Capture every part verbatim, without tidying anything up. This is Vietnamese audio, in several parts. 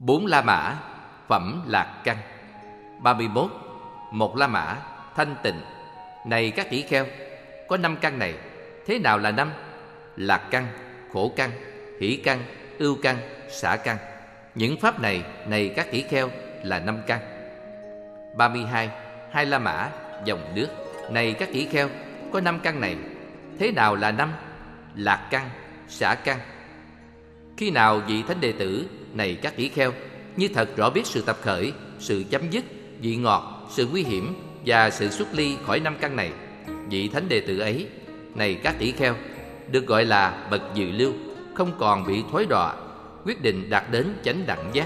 Bốn La Mã, phẩm lạc căn. Ba mươi mốt. Một La Mã, thanh tịnh. Này các tỷ kheo, có năm căn này, thế nào là năm? Lạc căn, khổ căn, hỷ căn, ưu căn, xả căn. Những pháp này, này các tỷ kheo, là năm căn. Ba mươi hai. Hai La Mã, dòng nước. Này các tỷ kheo, có năm căn này, thế nào là năm? Lạc căn, xả căn. Khi nào vị thánh đệ tử, này các tỷ kheo, như thật rõ biết sự tập khởi, sự chấm dứt, vị ngọt, sự nguy hiểm và sự xuất ly khỏi năm căn này, vị thánh đệ tử ấy, này các tỷ kheo, được gọi là bậc dự lưu, không còn bị thối đọa, quyết định đạt đến chánh đẳng giác.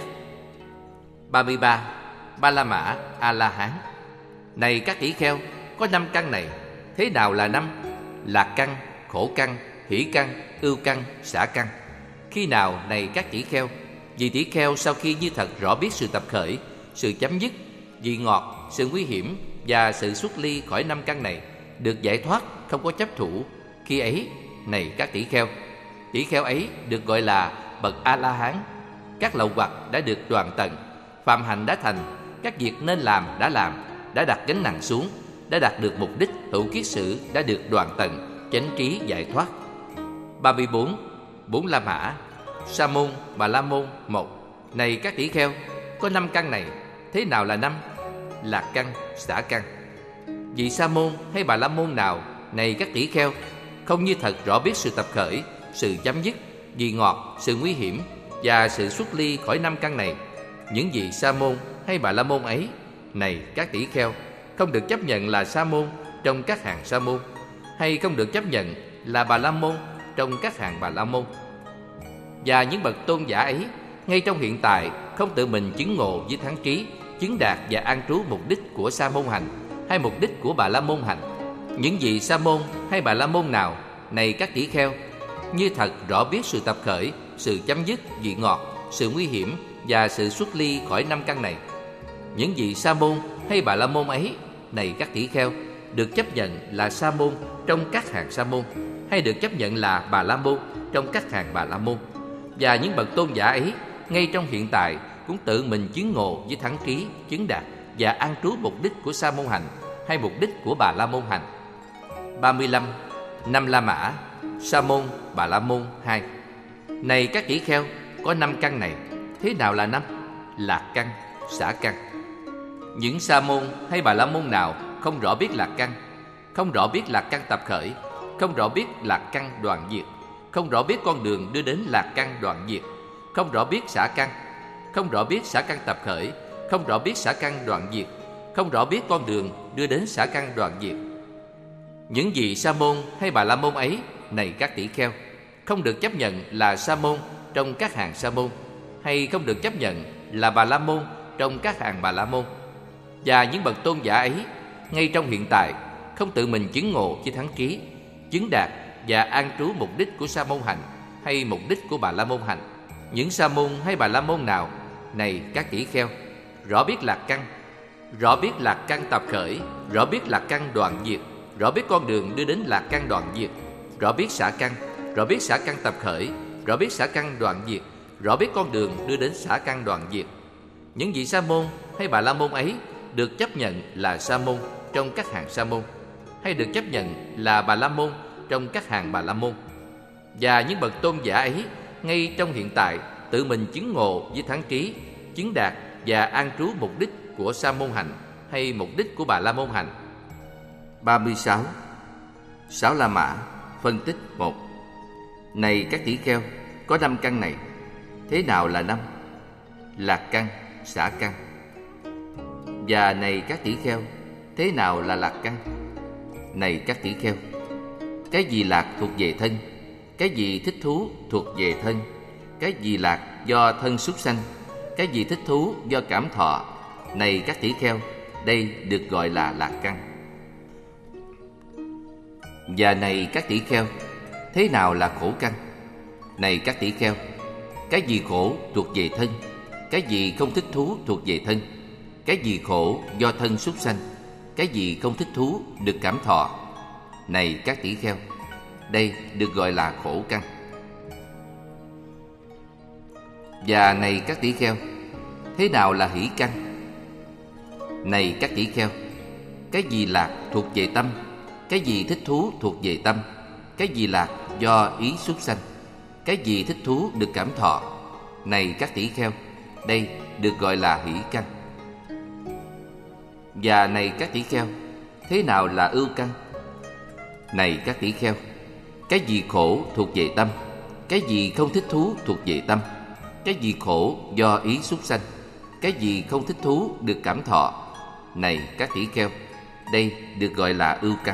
Ba mươi ba. Ba La Mã, A La Hán. Này các tỷ kheo, có năm căn này, thế nào là năm? Lạc căn, khổ căn, hỷ căn, ưu căn, xả căn. Khi nào, này các tỷ kheo, vị tỷ kheo sau khi như thật rõ biết sự tập khởi, sự chấm dứt, vị ngọt, sự nguy hiểm và sự xuất ly khỏi năm căn này, được giải thoát, không có chấp thủ, khi ấy, này các tỷ kheo, tỷ kheo ấy được gọi là bậc A-la-hán. Các lậu hoặc đã được đoạn tận, phạm hạnh đã thành, các việc nên làm đã làm, đã đặt gánh nặng xuống, đã đạt được mục đích, hữu kiết sử đã được đoạn tận, chánh trí giải thoát. Ba mươi bốn. Bốn La Mã, Sa môn, Bà La môn, một. Này các tỷ kheo, có năm căn này, thế nào là năm? Lạc căn, xả căn. Vị Sa môn hay Bà La môn nào, này các tỷ kheo, không như thật rõ biết sự tập khởi, sự chấm dứt, vị ngọt, sự nguy hiểm và sự xuất ly khỏi năm căn này, những vị Sa môn hay Bà La môn ấy, này các tỷ kheo, không được chấp nhận là Sa môn trong các hàng Sa môn, hay không được chấp nhận là Bà La môn trong các hàng Bà La môn. Và những bậc tôn giả ấy, ngay trong hiện tại, không tự mình chứng ngộ với thắng trí, chứng đạt và an trú mục đích của Sa môn hành hay mục đích của Bà La môn hành. Những vị Sa môn hay Bà La môn nào, này các tỷ kheo, như thật rõ biết sự tập khởi, sự chấm dứt, vị ngọt, sự nguy hiểm và sự xuất ly khỏi năm căn này, những vị Sa môn hay Bà La môn ấy, này các tỷ kheo, được chấp nhận là Sa môn trong các hàng Sa môn, hay được chấp nhận là Bà La môn trong các hàng Bà La môn. Và những bậc tôn giả ấy, ngay trong hiện tại, cũng tự mình chứng ngộ với thắng trí, chứng đạt và an trú mục đích của Sa môn hành hay mục đích của Bà La môn hành. Ba mươi lăm. Năm La Mã, Sa môn, Bà La môn, hai. Này các tỷ kheo, có năm căn này, thế nào là năm? Lạc căn, xả căn. Những Sa môn hay Bà La môn nào không rõ biết lạc căn, không rõ biết lạc căn tập khởi, không rõ biết lạc căn đoạn diệt, không rõ biết con đường đưa đến lạc căn đoạn diệt, không rõ biết xả căn, không rõ biết xả căn tập khởi, không rõ biết xả căn đoạn diệt, không rõ biết con đường đưa đến xả căn đoạn diệt. Những vị Sa môn hay Bà La môn ấy, này các tỷ kheo, không được chấp nhận là Sa môn trong các hàng Sa môn, hay không được chấp nhận là Bà La môn trong các hàng Bà La môn. Và những bậc tôn giả ấy, ngay trong hiện tại, không tự mình chứng ngộ với thắng trí, chứng đạt và an trú mục đích của Sa môn hành hay mục đích của Bà La môn hành. Những Sa môn hay Bà La môn nào, này các tỷ kheo, rõ biết lạc căn, rõ biết lạc căn tập khởi, rõ biết lạc căn đoạn diệt, rõ biết con đường đưa đến lạc căn đoạn diệt, rõ biết xả căn, rõ biết xả căn tập khởi, rõ biết xả căn đoạn diệt, rõ biết con đường đưa đến xả căn đoạn diệt. Những vị Sa môn hay Bà La môn ấy được chấp nhận là Sa môn trong các hàng Sa môn, hay được chấp nhận là Bà La môn trong các hàng Bà La môn. Và những bậc tôn giả ấy, ngay trong hiện tại, tự mình chứng ngộ với thắng trí, chứng đạt và an trú mục đích của Sa môn hành hay mục đích của Bà La môn hành. Ba mươi sáu. Sáu La Mã, phân tích một. Này các tỷ kheo, có năm căn này, thế nào là năm? Lạc căn, xả căn. Và này các tỷ kheo, thế nào là lạc căn? Này các tỷ kheo, cái gì lạc thuộc về thân, cái gì thích thú thuộc về thân, cái gì lạc do thân súc sanh, cái gì thích thú do cảm thọ, này các tỷ kheo, đây được gọi là lạc căn. Và này các tỷ kheo, thế nào là khổ căn? Này các tỷ kheo, cái gì khổ thuộc về thân, cái gì không thích thú thuộc về thân, cái gì khổ do thân súc sanh, cái gì không thích thú được cảm thọ, này các tỷ kheo, đây được gọi là khổ căn. Và này các tỷ kheo, thế nào là hỷ căn? Này các tỷ kheo, cái gì lạc thuộc về tâm, cái gì thích thú thuộc về tâm, cái gì lạc do ý xuất sanh, cái gì thích thú được cảm thọ. Này các tỷ kheo, đây được gọi là hỷ căn. Và này các tỷ kheo, thế nào là ưu căn? Này các tỷ kheo, cái gì khổ thuộc về tâm, cái gì không thích thú thuộc về tâm, cái gì khổ do ý xuất sanh, cái gì không thích thú được cảm thọ. Này các tỷ kheo, đây được gọi là ưu căn.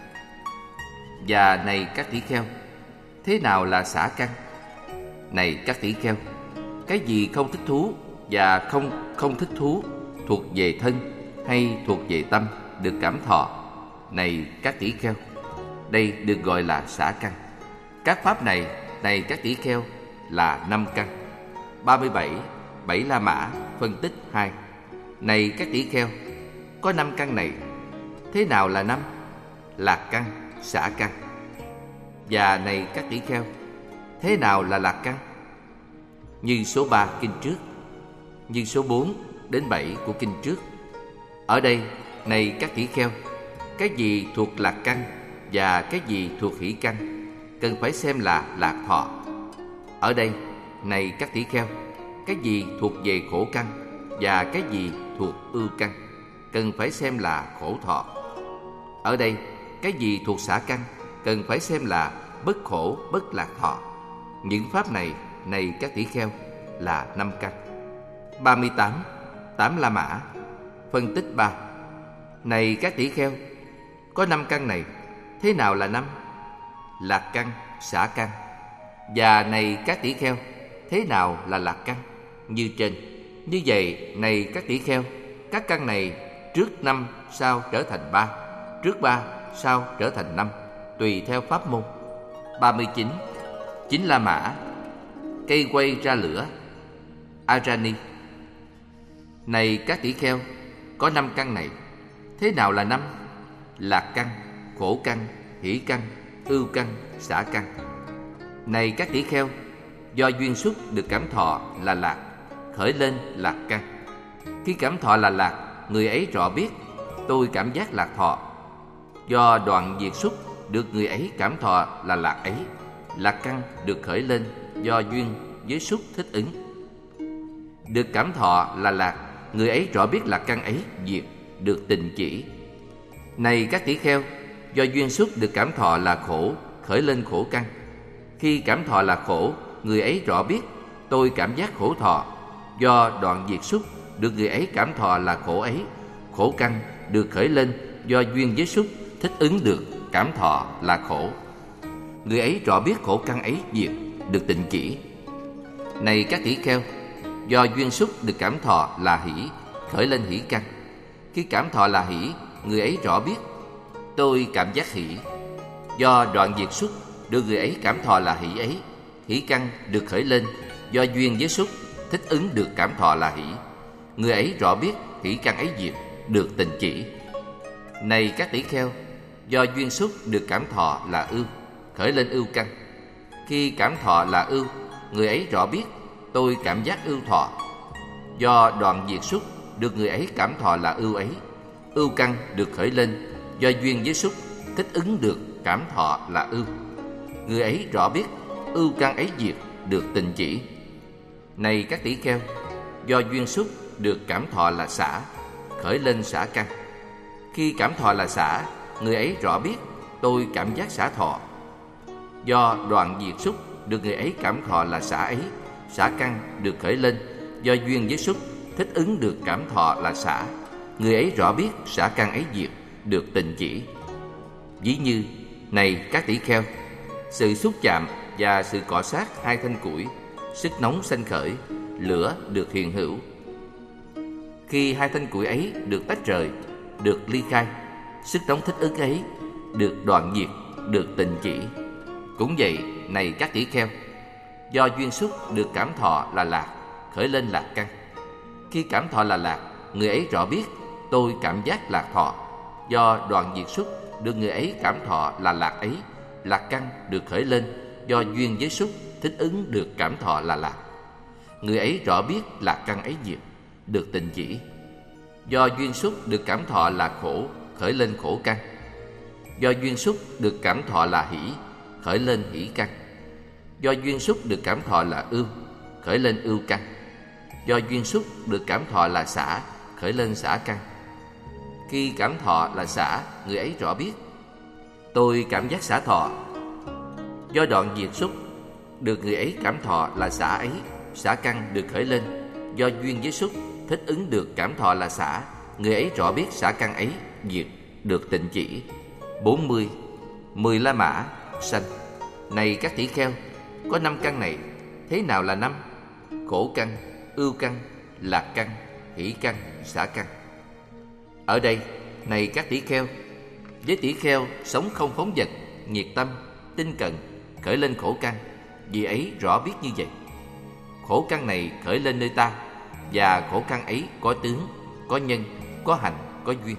Và này các tỷ kheo, thế nào là xả căn? Này các tỷ kheo, cái gì không thích thú và không không thích thú thuộc về thân hay thuộc về tâm được cảm thọ. Này các tỷ kheo, đây được gọi là xả căn. Các pháp này, này các tỷ kheo, là năm căn. ba mươi bảy. Bảy La Mã phân tích hai. Này các tỷ kheo, có năm căn này, thế nào là năm? Lạc căn, xả căn. Và này các tỷ kheo, thế nào là lạc căn? Như số ba kinh trước, như số bốn đến bảy của kinh trước. Ở đây, này các tỷ kheo, cái gì thuộc lạc căn và cái gì thuộc hỷ căn cần phải xem là lạc thọ. Ở đây, này các tỷ kheo, cái gì thuộc về khổ căn và cái gì thuộc ưu căn cần phải xem là khổ thọ. Ở đây, cái gì thuộc xả căn cần phải xem là bất khổ bất lạc thọ. Những pháp này, này các tỷ kheo, là năm căn. ba mươi tám. Tám La Mã phân tích ba. Này các tỷ kheo, có năm căn này, thế nào là năm? Lạc căn, xả căn. Và này các tỷ kheo, thế nào là lạc căn? Như trên. Như vậy, này các tỷ kheo, các căn này trước năm sau trở thành ba, trước ba sau trở thành năm, tùy theo pháp môn. ba mươi chín. Chín La Mã cây quay ra lửa, Ajani. Này các tỷ kheo, có năm căn này, thế nào là năm? Lạc căn, khổ căn, hỷ căn, ưu căn, xả căn. Này các tỷ kheo, do duyên xuất được cảm thọ là lạc, khởi lên lạc căn. Khi cảm thọ là lạc, người ấy rõ biết tôi cảm giác lạc thọ. Do đoạn diệt xuất được người ấy cảm thọ là lạc ấy, lạc căn được khởi lên do duyên với xuất thích ứng. Được cảm thọ là lạc, người ấy rõ biết lạc căn ấy diệt, được tình chỉ. Này các tỷ kheo, do duyên xuất được cảm thọ là khổ, khởi lên khổ căn. Khi cảm thọ là khổ, người ấy rõ biết tôi cảm giác khổ thọ. Do đoạn diệt xuất được người ấy cảm thọ là khổ ấy, khổ căn được khởi lên do duyên với xuất thích ứng được cảm thọ là khổ. Người ấy rõ biết khổ căn ấy diệt, được tịnh chỉ. Này các tỷ kheo, do duyên xuất được cảm thọ là hỷ, khởi lên hỷ căn. Khi cảm thọ là hỷ, người ấy rõ biết tôi cảm giác hỷ. Do đoạn diệt xuất được người ấy cảm thọ là hỷ ấy, hỷ căn được khởi lên do duyên với xuất thích ứng được cảm thọ là hỷ. Người ấy rõ biết hỷ căn ấy diệt, được tịnh chỉ. Này các tỷ kheo, do duyên xuất được cảm thọ là ưu, khởi lên ưu căn. Khi cảm thọ là ưu, người ấy rõ biết tôi cảm giác ưu thọ. Do đoạn diệt xuất được người ấy cảm thọ là ưu ấy, ưu căn được khởi lên do duyên với xuất thích ứng được cảm thọ là ưu. Người ấy rõ biết ưu căn ấy diệt, được tịnh chỉ. Này các tỷ kheo, do duyên xuất được cảm thọ là xả, khởi lên xả căn. Khi cảm thọ là xả, người ấy rõ biết tôi cảm giác xả thọ. Do đoạn diệt xuất được người ấy cảm thọ là xả ấy, xả căn được khởi lên do duyên với xuất thích ứng được cảm thọ là xả. Người ấy rõ biết xả căn ấy diệt, được tịnh chỉ. Ví như, này các tỷ kheo, sự xúc chạm và sự cọ sát hai thanh củi, sức nóng sanh khởi, lửa được hiện hữu. Khi hai thanh củi ấy được tách rời, được ly khai, sức nóng thích ứng ấy được đoạn diệt, được tịnh chỉ. Cũng vậy, này các tỷ kheo, do duyên xuất được cảm thọ là lạc, khởi lên lạc căn. Khi cảm thọ là lạc, người ấy rõ biết tôi cảm giác lạc thọ. Do đoạn diệt xuất được người ấy cảm thọ là lạc ấy, lạc căn được khởi lên do duyên với xuất thích ứng được cảm thọ là lạc. Người ấy rõ biết lạc căn ấy diệt, được tịnh chỉ. Do duyên xúc được cảm thọ là khổ, khởi lên khổ căn. Do duyên xúc được cảm thọ là hỷ, khởi lên hỷ căn. Do duyên xúc được cảm thọ là ưu, khởi lên ưu căn. Do duyên xúc được cảm thọ là xả, khởi lên xả căn. Khi cảm thọ là xả, người ấy rõ biết: tôi cảm giác xả thọ. Do đoạn diệt xúc được người ấy cảm thọ là xả ấy, xả căn được khởi lên. Do duyên với xúc thích ứng được cảm thọ là xả, người ấy rõ biết xả căn ấy diệt, được tịnh chỉ. bốn mươi. Mười la mã sanh. Này các tỷ kheo, có năm căn này, thế nào là năm? Khổ căn, ưu căn, lạc căn, hỷ căn, xả căn. Ở đây, này các tỷ kheo, với tỷ kheo sống không phóng dật, nhiệt tâm, tinh cận, khởi lên khổ căn, vì ấy rõ biết như vậy. Khổ căn này khởi lên nơi ta, và khổ căn ấy có tướng, có nhân, có hành, có duyên.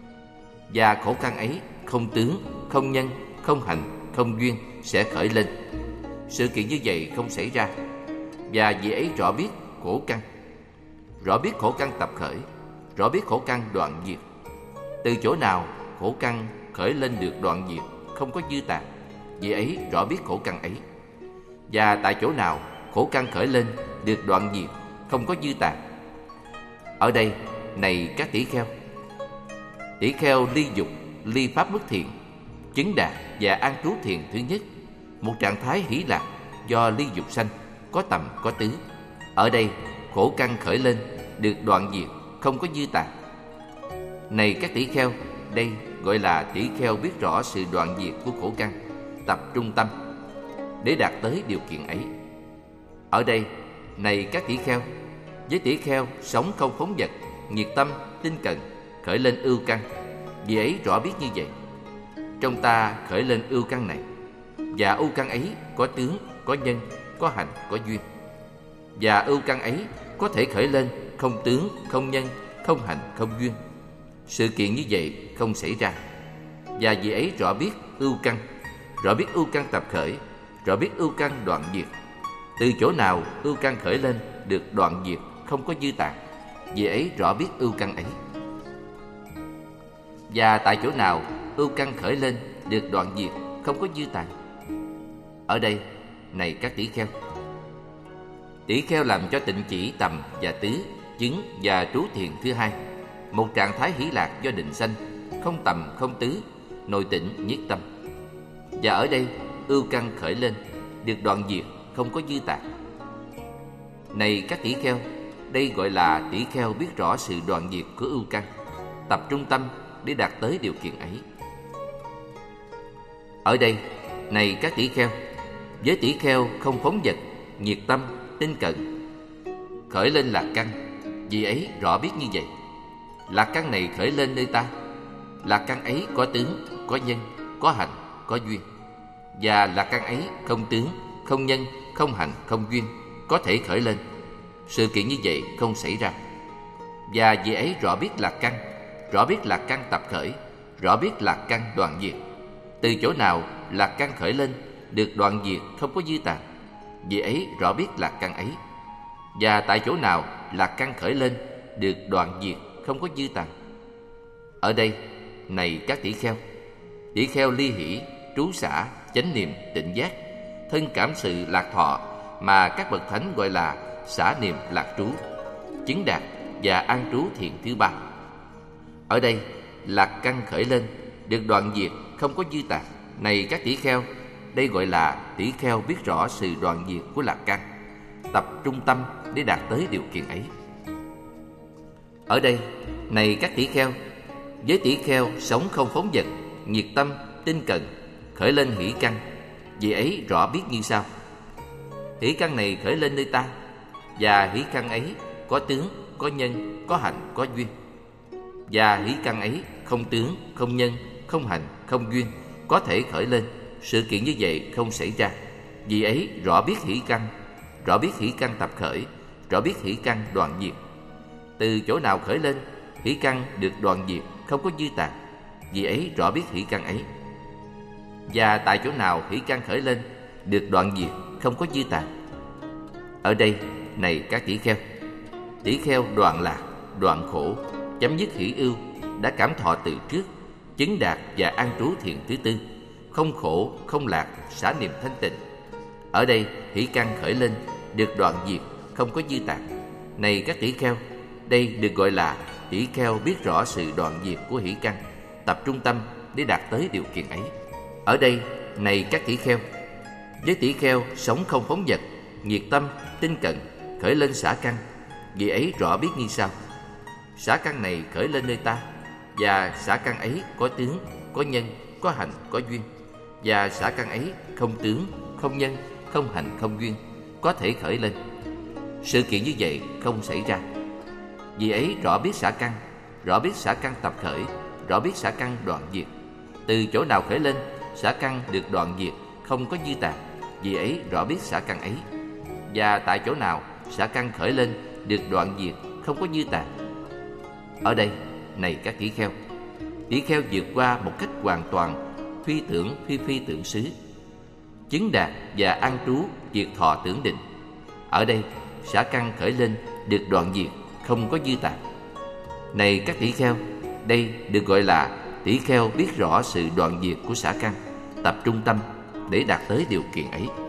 Và khổ căn ấy không tướng, không nhân, không hành, không duyên sẽ khởi lên. Sự kiện như vậy không xảy ra, và vì ấy rõ biết khổ căn. Rõ biết khổ căn tập khởi, rõ biết khổ căn đoạn diệt. Từ chỗ nào khổ căn khởi lên được đoạn diệt, không có dư tàn, vì ấy rõ biết khổ căn ấy. Và tại chỗ nào khổ căn khởi lên được đoạn diệt, không có dư tàn. Ở đây, này các tỷ kheo, tỷ kheo ly dục, ly pháp bất thiện, chứng đạt và an trú thiền thứ nhất, một trạng thái hỷ lạc do ly dục sanh, có tầm có tứ. Ở đây khổ căn khởi lên được đoạn diệt, không có dư tàn. Này các tỷ kheo, đây gọi là tỷ kheo biết rõ sự đoạn diệt của khổ căn, tập trung tâm để đạt tới điều kiện ấy. Ở đây, này các tỷ kheo, với tỷ kheo sống không phóng dật, nhiệt tâm, tinh cận, khởi lên ưu căn, vì ấy rõ biết như vậy. Trong ta khởi lên ưu căn này, và ưu căn ấy có tướng, có nhân, có hành, có duyên. Và ưu căn ấy có thể khởi lên không tướng, không nhân, không hành, không duyên. Sự kiện như vậy không xảy ra, và vì ấy rõ biết ưu căn, rõ biết ưu căn tập khởi, rõ biết ưu căn đoạn diệt. Từ chỗ nào ưu căn khởi lên được đoạn diệt, không có dư tàn, vì ấy rõ biết ưu căn ấy. Và tại chỗ nào ưu căn khởi lên được đoạn diệt, không có dư tàn. Ở đây, này các tỷ kheo, tỷ kheo làm cho tịnh chỉ tầm và tứ, chứng và trú thiền thứ hai, một trạng thái hỷ lạc do định sanh, không tầm không tứ, nội tịnh nhiết tâm. Và ở đây ưu căn khởi lên được đoạn diệt, không có dư tàn. Này các tỷ kheo, đây gọi là tỷ kheo biết rõ sự đoạn diệt của ưu căn, tập trung tâm để đạt tới điều kiện ấy. Ở đây, này các tỷ kheo, với tỷ kheo không phóng dật, nhiệt tâm, tinh cận, khởi lên lạc căn, vì ấy rõ biết như vậy. Lạc căn này khởi lên nơi ta, lạc căn ấy có tướng, có nhân, có hành, có duyên. Và lạc căn ấy không tướng, không nhân, không hành, không duyên, có thể khởi lên. Sự kiện như vậy không xảy ra, và vì ấy rõ biết lạc căn, rõ biết lạc căn tập khởi, rõ biết lạc căn đoạn diệt. Từ chỗ nào lạc căn khởi lên được đoạn diệt, không có dư tàn, vì ấy rõ biết lạc căn ấy. Và tại chỗ nào lạc căn khởi lên được đoạn diệt, không có dư tàn. Ở đây, này các tỷ kheo, tỷ kheo ly hỷ, trú xả, chánh niệm, tịnh giác, thân cảm sự lạc thọ mà các bậc thánh gọi là xả niệm lạc trú, chứng đạt và an trú thiền thứ ba. Ở đây, lạc căn khởi lên được đoạn diệt, không có dư tàn. Này các tỷ kheo, đây gọi là tỷ kheo biết rõ sự đoạn diệt của lạc căn, tập trung tâm để đạt tới điều kiện ấy. Ở đây, này các tỷ kheo, với tỷ kheo sống không phóng dật, nhiệt tâm, tinh cận, khởi lên hỷ căn, vì ấy rõ biết như sau. Hỷ căn này khởi lên nơi ta, và hỷ căn ấy có tướng, có nhân, có hành, có duyên. Và hỷ căn ấy không tướng, không nhân, không hành, không duyên, có thể khởi lên. Sự kiện như vậy không xảy ra, vì ấy rõ biết hỷ căn, rõ biết hỷ căn tập khởi, rõ biết hỷ căn đoạn diệt. Từ chỗ nào khởi lên hỷ căn được đoạn diệt, không có dư tàn, vì ấy rõ biết hỷ căn ấy. Và tại chỗ nào hỷ căn khởi lên được đoạn diệt, không có dư tàn. Ở đây, này các tỷ kheo, tỷ kheo đoạn lạc, đoạn khổ, chấm dứt hỷ ưu, đã cảm thọ từ trước, chứng đạt và an trú thiền thứ tư, không khổ, không lạc, xả niệm thanh tịnh. Ở đây hỷ căn khởi lên, được đoạn diệt, không có dư tạp. Này các tỷ kheo, đây được gọi là tỷ kheo biết rõ sự đoạn diệt của hỷ căn, tập trung tâm để đạt tới điều kiện ấy. Ở đây, này các tỷ kheo, với tỷ kheo sống không phóng dật, nhiệt tâm, tinh cận, khởi lên xả căn, vị ấy rõ biết như sau: xả căn này khởi lên nơi ta, và xả căn ấy có tướng, có nhân, có hành, có duyên, và xả căn ấy không tướng, không nhân, không hành, không duyên, có thể khởi lên. Sự kiện như vậy không xảy ra. Vì ấy rõ biết xả căn, rõ biết xả căn tập khởi, rõ biết xả căn đoạn diệt. Từ chỗ nào khởi lên, xả căn được đoạn diệt, không có dư tạp, vì ấy rõ biết xả căn ấy. Và tại chỗ nào xả căn khởi lên, được đoạn diệt, không có dư tạp. Ở đây, này các tỷ kheo, tỷ kheo vượt qua một cách hoàn toàn phi tưởng phi phi tưởng xứ, chứng đạt và an trú diệt thọ tưởng định. Ở đây, xả căn khởi lên, được đoạn diệt, không có dư tạp. Này các tỷ kheo, đây được gọi là tỷ kheo biết rõ sự đoạn diệt của xả căn, tập trung tâm để đạt tới điều kiện ấy.